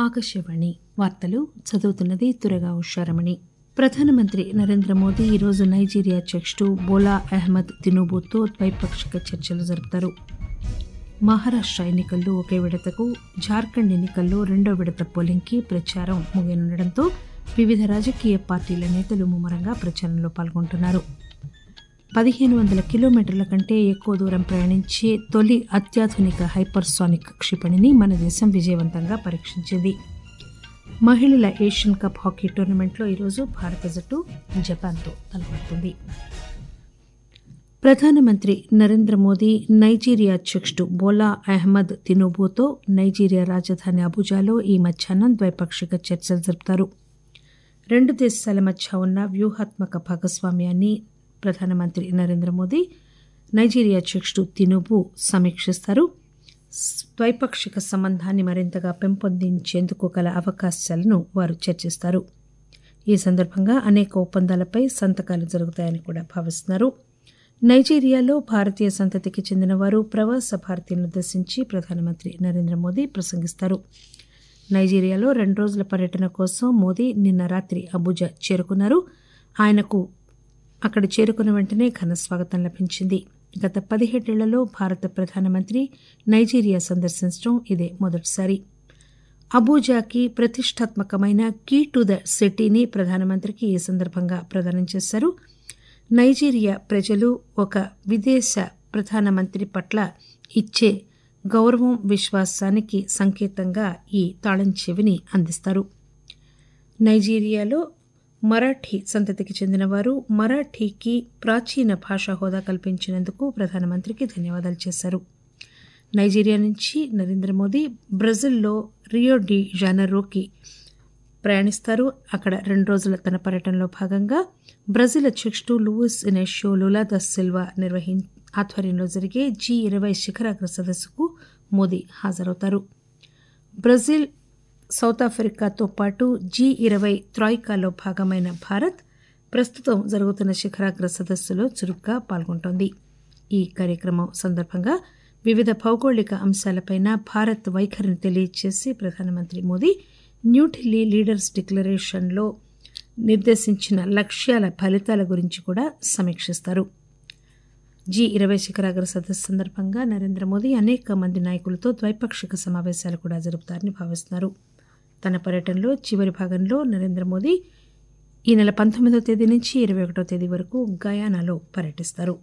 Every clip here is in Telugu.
ఆకాశవాణి వార్తలు చదువుతున్నది తురగా ఉషారమణి. ప్రధానమంత్రి నరేంద్ర మోదీ ఈరోజు నైజీరియా అధ్యక్షుడు బోలా అహ్మద్ తినుబూతో ద్వైపాక్షిక చర్చలు జరుపుతారు. మహారాష్ట ఎన్నికల్లో ఒకే విడతకు, జార్ఖండ్ ఎన్నికల్లో రెండో విడత పోలింగ్కి ప్రచారం ముగియనుండటంతో వివిధ రాజకీయ పార్టీల నేతలు ముమ్మరంగా ప్రచారంలో పాల్గొంటున్నారు. 1500 కిలోమీటర్ల కంటే ఎక్కువ దూరం ప్రయాణించే తొలి అత్యాధునిక హైపర్సానిక్ క్షిపణిని మన దేశం విజయవంతంగా పరీక్షించింది. మహిళల ఏషియన్ కప్ హాకీ టోర్నమెంట్లో ఈరోజు భారత జట్టు జపాన్తో తలపడుతుంది. ప్రధానమంత్రి నరేంద్ర మోదీ నైజీరియా అధ్యక్షుడు బోలా అహ్మద్ తినుబూతో నైజీరియా రాజధాని అబుజాలో ఈ మధ్యాహ్నం ద్వైపాక్షిక చర్చలు జరుపుతారు. రెండు దేశాల మధ్య ఉన్న వ్యూహాత్మక భాగస్వామ్యాన్ని ప్రధానమంత్రి నరేంద్ర మోదీ, నైజీరియా అధ్యక్షుడు తినుబూ సమీక్షిస్తారు. ద్వైపాక్షిక సంబంధాన్ని మరింతగా పెంపొందించేందుకు గల అవకాశాలను వారు చర్చిస్తారు. ఈ సందర్భంగా అనేక ఒప్పందాలపై సంతకాలు జరుగుతాయని కూడా భావిస్తున్నారు. నైజీరియాలో భారతీయ సంతతికి చెందిన వారు ప్రవాస భారతీయులను ఉద్దేశించి ప్రధానమంత్రి నరేంద్ర మోదీ ప్రసంగిస్తారు. నైజీరియాలో 2 రోజుల పర్యటన కోసం మోదీ నిన్న రాత్రి అబుజా చేరుకున్నారు. ఆయనకు అక్కడ చేరుకున్న వెంటనే ఘన స్వాగతం లభించింది. గత 17 ఏళ్లలో భారత ప్రధానమంత్రి నైజీరియా సందర్శించడం ఇదే మొదటిసారి. అబుజాకి ప్రతిష్టాత్మకమైన కీ టు ద సిటీని ప్రధానమంత్రికి ఈ సందర్భంగా ప్రదానం చేశారు. నైజీరియా ప్రజలు ఒక విదేశ ప్రధానమంత్రి పట్ల ఇచ్చే గౌరవం, విశ్వాసానికి సంకేతంగా ఈ తాళం చెవిని అందిస్తారు. నైజీరియాలో మరాఠీ సంతతికి చెందిన వారు మరాఠీకి ప్రాచీన భాషా హోదా కల్పించినందుకు ప్రధానమంత్రికి ధన్యవాదాలు చేశారు. నైజీరియా నుంచి నరేంద్ర మోదీ బ్రెజిల్లో రియో డి జానెరోకి ప్రయాణిస్తారు. అక్కడ 2 రోజుల తన పర్యటనలో భాగంగా బ్రెజిల్ అధ్యక్షుడు Luiz Inacio Lula da Silva ఆధ్వర్యంలో జరిగే G20 శిఖరాగ్ర సదస్సుకు మోదీ హాజరవుతారు. బ్రెజిల్, సౌత్ ఆఫ్రికాతో పాటు G20 త్రాయికాలో భాగమైన భారత్ ప్రస్తుతం జరుగుతున్న శిఖరాగ్ర సదస్సులో చురుగ్గా పాల్గొంటోంది. ఈ కార్యక్రమం సందర్భంగా వివిధ భౌగోళిక అంశాలపై భారత్ వైఖరిని తెలియజేసి ప్రధానమంత్రి మోదీ న్యూఢిల్లీ లీడర్స్ డిక్లరేషన్లో నిర్దేశించిన లక్ష్యాల ఫలితాల గురించి కూడా సమీక్షిస్తారు. G20 శిఖరాగ్ర సదస్సు సందర్భంగా నరేంద్ర మోదీ అనేక మంది నాయకులతో ద్వైపాక్షిక సమావేశాలు కూడా జరుపుతారని భావిస్తున్నారు. తన పర్యటనలో చివరి భాగంలో నరేంద్ర మోదీ ఈ నెల 19వ తేదీ నుంచి 21వ తేదీ వరకు గయానాలో పర్యటిస్తారు.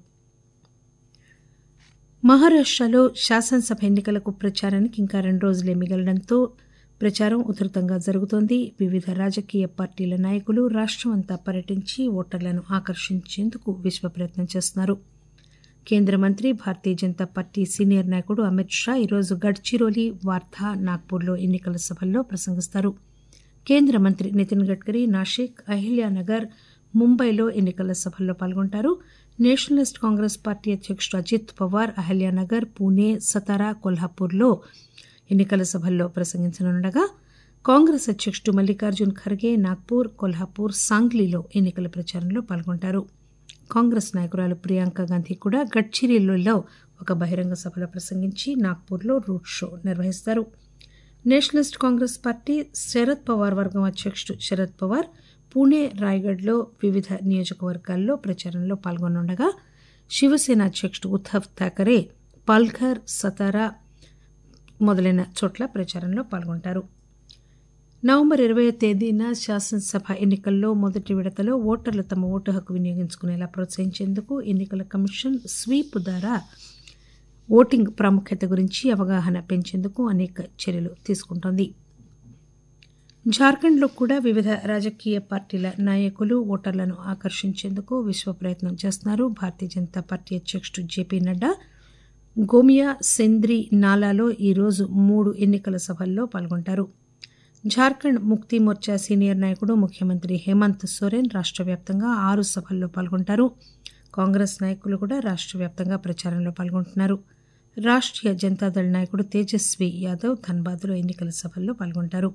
మహారాష్టలో శాసనసభ ఎన్నికలకు ప్రచారానికి ఇంకా 2 రోజులే మిగలడంతో ప్రచారం ఉధృతంగా జరుగుతోంది. వివిధ రాజకీయ పార్టీల నాయకులు రాష్టం అంతా పర్యటించి ఓటర్లను ఆకర్షించేందుకు విశ్వ ప్రయత్నం చేస్తున్నారు. కేంద్ర మంత్రి, భారతీయ జనతా పార్టీ సీనియర్ నాయకుడు అమిత్ షా ఈరోజు గడ్చిరోలి, వార్ధా, నాగ్పూర్లో ఎన్నికల సభల్లో ప్రసంగిస్తారు. కేంద్ర మంత్రి నితిన్ గడ్కరీ నాసిక్, అహిల్యానగర్, ముంబైలో ఎన్నికల సభల్లో పాల్గొంటారు. నేషనలిస్ట్ కాంగ్రెస్ పార్టీ అధ్యక్షుడు అజిత్ పవార్ అహిల్యానగర్, పూణే, సతారా, కొల్హాపూర్లో ఎన్నికల సభల్లో ప్రసంగించనుండగా కాంగ్రెస్ అధ్యక్షుడు మల్లికార్జున్ ఖర్గే నాగ్పూర్, కొల్హాపూర్, సాంగ్లీలో ఎన్నికల ప్రచారంలో పాల్గొంటారు. కాంగ్రెస్ నాయకురాలు ప్రియాంక గాంధీ కూడా గడ్చిరోలిలో ఒక బహిరంగ సభలో ప్రసంగించి నాగ్పూర్లో రోడ్ షో నిర్వహిస్తారు. నేషనలిస్ట్ కాంగ్రెస్ పార్టీ శరద్ పవార్ వర్గం అధ్యక్షుడు శరద్ పవార్ పూణే, రాయ్గఢ్లో వివిధ నియోజకవర్గాల్లో ప్రచారంలో పాల్గొనుండగా శివసేన అధ్యక్షుడు ఉద్దవ్ థాకరే పాల్ఘర్, సతారా మొదలైన చోట్ల ప్రచారంలో పాల్గొంటారు. నవంబర్ 20వ తేదీన శాసనసభ ఎన్నికల్లో మొదటి విడతలో ఓటర్లు తమ ఓటు హక్కు వినియోగించుకునేలా ప్రోత్సహించేందుకు ఎన్నికల కమిషన్ స్వీప్ ద్వారా ఓటింగ్ ప్రాముఖ్యత గురించి అవగాహన పెంచేందుకు అనేక చర్యలు తీసుకుంటోంది. జార్ఖండ్లో కూడా వివిధ రాజకీయ పార్టీల నాయకులు ఓటర్లను ఆకర్షించేందుకు విశ్వ ప్రయత్నం చేస్తున్నారు. భారతీయ జనతా పార్టీ అధ్యక్షుడు జేపీ నడ్డా గోమియా, సెంద్రి, నాలాలో ఈరోజు 3 ఎన్నికల సభల్లో పాల్గొంటారు. జార్ఖండ్ ముక్తి మోర్చా సీనియర్ నాయకుడు ముఖ్యమంత్రి హేమంత్ సోరెన్ రాష్ట్ర వ్యాప్తంగా 6 సభల్లో పాల్గొంటారు. కాంగ్రెస్ నాయకులు కూడా రాష్ట్ర వ్యాప్తంగా ప్రచారంలో పాల్గొంటున్నారు. రాష్ట్రీయ జనతాదళ్ నాయకుడు తేజస్వి యాదవ్ ధన్బాద్లో ఎన్నికల సభల్లో పాల్గొంటారు.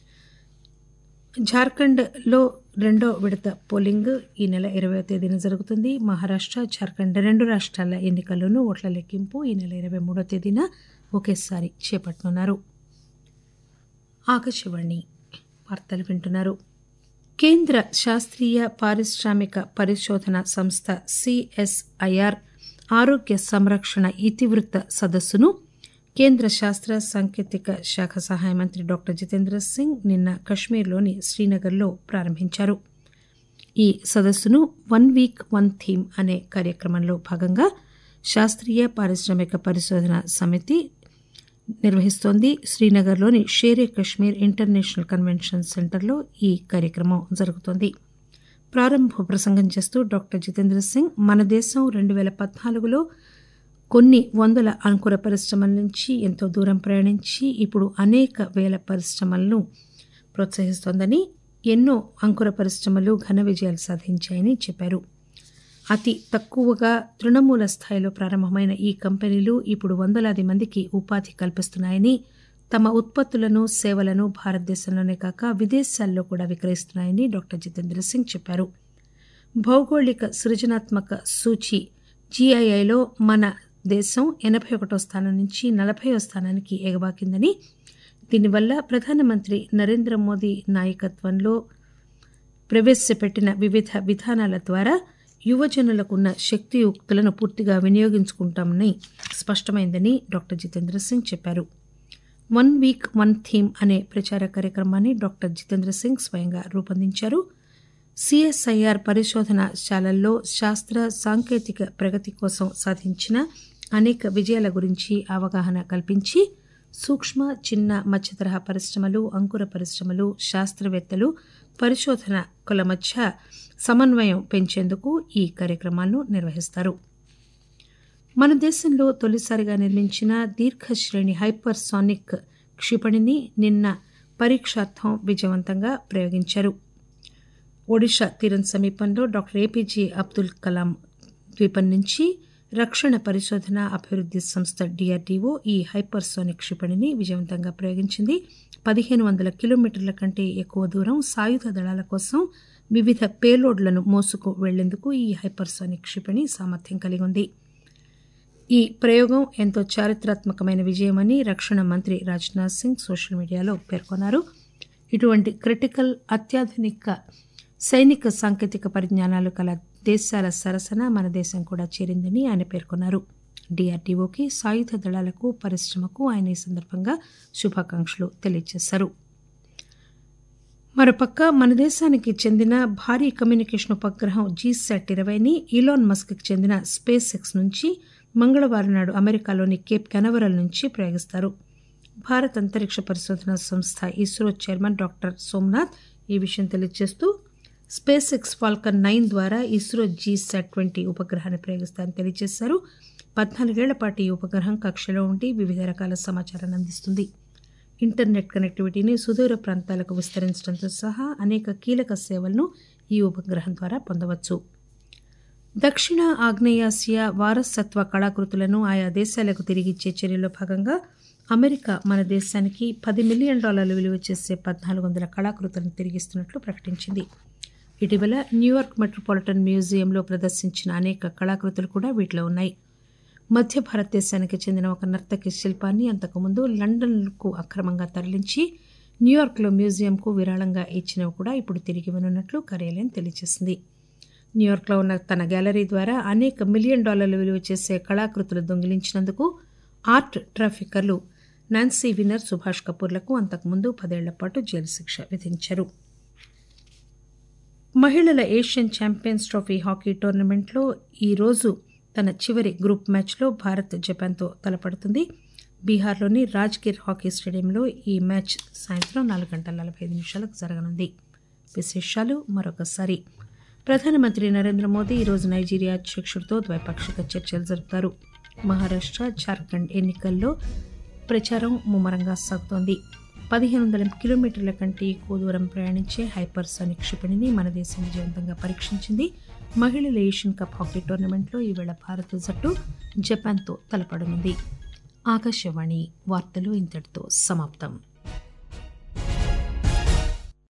జార్ఖండ్లో 2వ విడత పోలింగ్ ఈ నెల 20వ తేదీన జరుగుతుంది. మహారాష్ట, జార్ఖండ్ 2 రాష్ట్రాల ఎన్నికల్లోనూ ఓట్ల లెక్కింపు ఈ నెల 23వ తేదీన ఒకేసారి చేపట్టనున్నారు. ఆకాశవాణి వార్తలు వింటున్నారు. కేంద్ర శాస్త్రీయ పారిశ్రామిక పరిశోధన సంస్థ సిఎస్ఐఆర్ ఆరోగ్య సంరక్షణ ఇతివృత్త సదస్సును కేంద్ర శాస్త్ర సాంకేతిక శాఖ సహాయ మంత్రి డాక్టర్ జితేంద్ర సింగ్ నిన్న కశ్మీర్లోని శ్రీనగర్లో ప్రారంభించారు. ఈ సదస్సును 1 వీక్ 1 థీమ్ అనే కార్యక్రమంలో భాగంగా శాస్త్రీయ పారిశ్రామిక పరిశోధన సమితి నిర్వహిస్తోంది. శ్రీనగర్లోని షేరే కశ్మీర్ ఇంటర్నేషనల్ కన్వెన్షన్ సెంటర్లో ఈ కార్యక్రమం జరుగుతోంది. ప్రారంభ ప్రసంగం చేస్తూ డాక్టర్ జితేంద్ర సింగ్ మన దేశం 2014లో కొన్ని వందల అంకుర పరిశ్రమల నుంచి ఎంతో దూరం ప్రయాణించి ఇప్పుడు అనేక వేల పరిశ్రమలను ప్రోత్సహిస్తోందని, ఎన్నో అంకుర పరిశ్రమలు ఘన విజయాలు సాధించాయని చెప్పారు. అతి తక్కువగా తృణమూల స్థాయిలో ప్రారంభమైన ఈ కంపెనీలు ఇప్పుడు వందలాది మందికి ఉపాధి కల్పిస్తున్నాయని, తమ ఉత్పత్తులను సేవలను భారతదేశంలోనే కాక విదేశాల్లో కూడా విక్రయిస్తున్నాయని డాక్టర్ జితేంద్ర సింగ్ చెప్పారు. భౌగోళిక సృజనాత్మక సూచి జిఐఐలో మన దేశం 81వ స్థానం నుంచి 40వ స్థానానికి ఎగబాకిందని, దీనివల్ల ప్రధానమంత్రి నరేంద్ర మోదీ నాయకత్వంలో ప్రవేశపెట్టిన వివిధ విధానాల ద్వారా యువజనులకున్న శక్తియుక్తులను పూర్తిగా వినియోగించుకుంటామని స్పష్టమైందని డాక్టర్ జితేంద్ర సింగ్ చెప్పారు. 1 వీక్ 1 థీమ్ అనే ప్రచార కార్యక్రమాన్ని డాక్టర్ జితేంద్ర సింగ్ స్వయంగా రూపొందించారు. సిఎస్ఐఆర్ పరిశోధనశాలల్లో శాస్త్ర సాంకేతిక ప్రగతి కోసం సాధించిన అనేక విజయాల గురించి అవగాహన కల్పించి సూక్ష్మ, చిన్న, మధ్యతరహా పరిశ్రమలు, అంకుర పరిశ్రమలు, శాస్త్రవేత్తలు, పరిశోధకుల మధ్య సమన్వయం పెంచేందుకు ఈ కార్యక్రమాలను నిర్వహిస్తారు. మన దేశంలో తొలిసారిగా నిర్మించిన దీర్ఘశ్రేణి హైపర్సానిక్ క్షిపణిని నిన్న పరీక్షార్థం విజయవంతంగా ప్రయోగించారు. ఒడిషా తీరం సమీపంలో డాక్టర్ ఏపీజే అబ్దుల్ కలాం ద్వీపం నుంచి రక్షణ పరిశోధన అభివృద్ధి సంస్థ డిఆర్డీఓ ఈ హైపర్సానిక్ క్షిపణిని విజయవంతంగా ప్రయోగించింది. 1500 కిలోమీటర్ల కంటే ఎక్కువ దూరం సాయుధ దళాల కోసం వివిధ పేలోడ్లను మోసుకు వెళ్లేందుకు ఈ హైపర్సానిక్ క్షిపణి సామర్థ్యం కలిగి ఉంది. ఈ ప్రయోగం ఎంతో చారిత్రాత్మకమైన విజయమని రక్షణ మంత్రి రాజ్నాథ్ సింగ్ సోషల్ మీడియాలో పేర్కొన్నారు. ఇటువంటి క్రిటికల్ అత్యాధునిక సైనిక సాంకేతిక పరిజ్ఞానాలు కల దేశాల సరసన మన దేశం కూడా చేరిందని ఆయన పేర్కొన్నారు. డిఆర్డీఓకి, సాయుధ దళాలకు, పరిశ్రమకు ఆయన ఈ సందర్భంగా శుభాకాంక్షలు తెలియజేశారు. మరోపక్క మన దేశానికి చెందిన భారీ కమ్యూనికేషన్ ఉపగ్రహం జీశాట్-20ని ఈలాన్ మస్క్కి చెందిన స్పేస్ ఎక్స్ నుంచి మంగళవారం నాడు అమెరికాలోని కేప్ కెనవరల్ నుంచి ప్రయోగిస్తారు. భారత అంతరిక్ష పరిశోధన సంస్థ ఇస్రో చైర్మన్ డాక్టర్ సోమనాథ్ ఈ విషయం తెలియజేస్తూ స్పేస్ ఎక్స్ ఫాల్కన్ 9 ద్వారా ఇస్రో జీశాట్-20 ఉపగ్రహాన్ని ప్రయోగిస్తారని తెలియజేశారు. 14 ఏళ్ల పాటు ఈ ఉపగ్రహం కక్షలో ఉండి వివిధ రకాల సమాచారాన్ని అందిస్తుంది. ఇంటర్నెట్ కనెక్టివిటీని సుదూర ప్రాంతాలకు విస్తరించడంతో సహా అనేక కీలక సేవలను ఈ ఉపగ్రహం ద్వారా పొందవచ్చు. దక్షిణ ఆగ్నేయాసియా వారసత్వ కళాకృతులను ఆయా దేశాలకు తిరిగిచ్చే చర్యలో భాగంగా అమెరికా మన దేశానికి $10 మిలియన్ విలువ చేసే 1400 కళాకృతులను తిరిగిస్తున్నట్లు ప్రకటించింది. ఇటీవల న్యూయార్క్ మెట్రోపాలిటన్ మ్యూజియంలో ప్రదర్శించిన అనేక కళాకృతులు కూడా వీటిలో ఉన్నాయి. మధ్య భారతదేశానికి చెందిన ఒక నర్తకి శిల్పాన్ని అంతకుముందు లండన్కు అక్రమంగా తరలించి న్యూయార్క్లో మ్యూజియంకు విరాళంగా ఇచ్చినవి కూడా ఇప్పుడు తిరిగి ఇవ్వనున్నట్లు కార్యాలయం తెలియజేసింది. న్యూయార్క్లో ఉన్న తన గ్యాలరీ ద్వారా అనేక $1 మిలియన్ విలువ చేసే కళాకృతులు దొంగిలించినందుకు ఆర్ట్ ట్రాఫికర్లు నాన్సీ వినర్, సుభాష్ కపూర్లకు అంతకుముందు 10 ఏళ్ల పాటు జైలు శిక్ష విధించారు. మహిళల ఏషియన్ ఛాంపియన్స్ ట్రోఫీ హాకీ టోర్నమెంట్లో ఈరోజు తన చివరి గ్రూప్ మ్యాచ్లో భారత్ జపాన్తో తలపడుతుంది. బీహార్లోని రాజ్గిర్ హాకీ స్టేడియంలో ఈ మ్యాచ్ సాయంత్రం 4:45 జరగనుంది. విశేషాలు మరొకసారి. ప్రధానమంత్రి నరేంద్ర మోదీ ఈరోజు నైజీరియా అధ్యక్షుడితో ద్వైపాక్షిక చర్చలు జరుపుతారు. మహారాష్ట్ర, జార్ఖండ్ ఎన్నికల్లో ప్రచారం ముమ్మరంగా సాగుతోంది. 1500 కిలోమీటర్ల కంటే ఎక్కువ దూరం ప్రయాణించే హైపర్సానిక్ క్షిపణిని మన దేశం విజయవంతంగా పరీక్షించింది. మహిళల ఏషియన్ కప్ హాకీ టోర్నమెంట్లో ఈవేళ భారత జట్టు జపాన్తో తలపడనుంది. ఆకాశవాణి వార్తలు ఇంతటితో సమాప్తం.